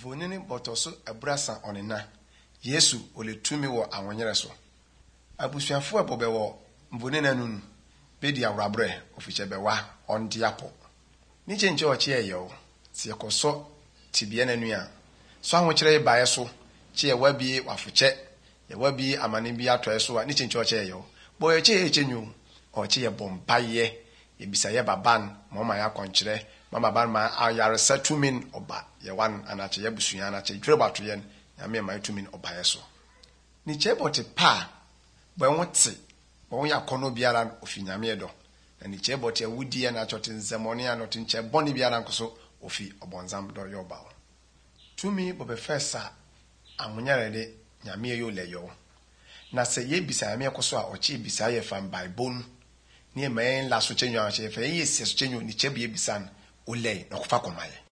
mfonini botoso abrasa onena Yesu oletumi wo awonyere so abusuafo abobe wo mfonini anunu bedi awrabre ofiche bewa ondiapo ni chenche oche eyo se koso tibie nanua so ahokere bae so che wabi wafuche ye wabi amane bi atoe so ni chenche oche eyo boye che echenyu oche ye bompaye ye bisaye baban mama ya konkere mama ban ma ayare settlement oba ye wan anache ye busua anache dwere bato ye na me ma tumin oba yeso ni chebote pa bo enwote bo ya kono biara ofi nyame edo na ni chebote awudi ya na chote nzemoni anote nche boni biara nkoso ofi obonzam do yoba tumi bo be fesa amunyare de nyame yo leyo na se ye bisa nyame koso a ochi bisa ye fam bible ni e men la so chenyo a che fe ye se so chenyo ni chebie bisan ole na kufa komaye